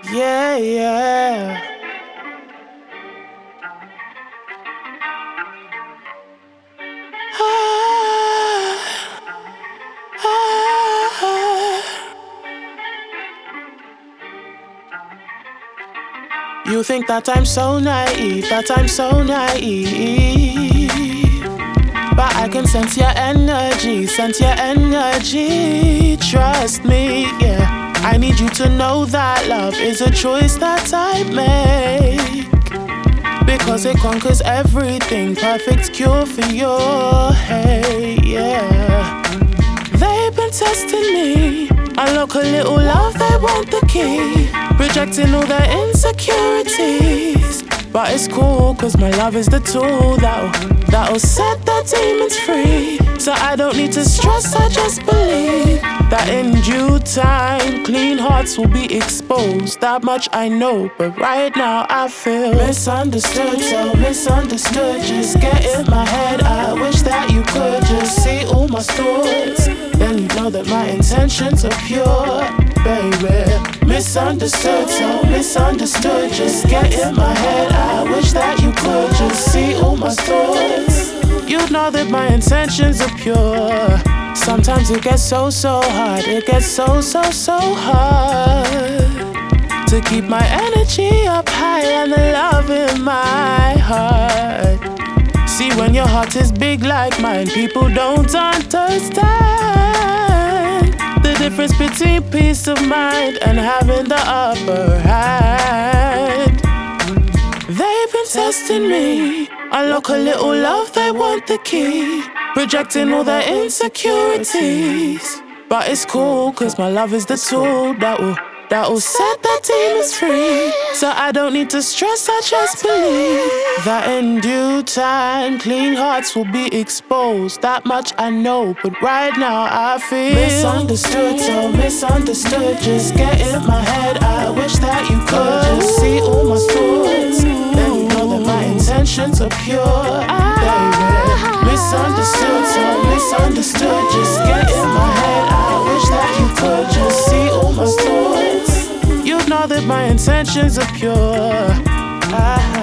Yeah, yeah. Ah, ah. You think that I'm so naive, that I'm so naive. But I can sense your energy, sense your energy. Trust me, yeah. I need you to know that love is a choice that I make. Because it conquers everything, perfect cure for your hate, yeah. They've been testing me. Unlock a little love, they want the key. Rejecting all their insecurities. But it's cool, cause my love is the tool that'll set the demons free. So I don't need to stress, I just believe that in due time, clean hearts will be exposed. That much I know, but right now I feel misunderstood, so misunderstood. Just get in my head, I wish that you could just see all my thoughts. Then you know that my intentions are pure, baby. Misunderstood, so misunderstood. Just get in my head, I wish that you could just see all my thoughts. You'd know that my intentions are pure. Sometimes it gets so hard, it gets so hard to keep my energy up high and the love in my heart. See, when your heart is big like mine, people don't understand the difference between peace of mind and having the upper hand. They've been testing me. Unlock a little love, they want the key. Projecting all their insecurities. But it's cool, cause my love is the tool that'll set the demons free. So I don't need to stress, I just believe that in due time, clean hearts will be exposed. That much I know, but right now I feel misunderstood, so misunderstood. Just get in my head, I wish that you could just see all my thoughts. Then you know that my intentions are pure, baby. Misunderstood, so misunderstood. Just get in my head, I wish that you could just see all my thoughts. You know that my intentions are pure.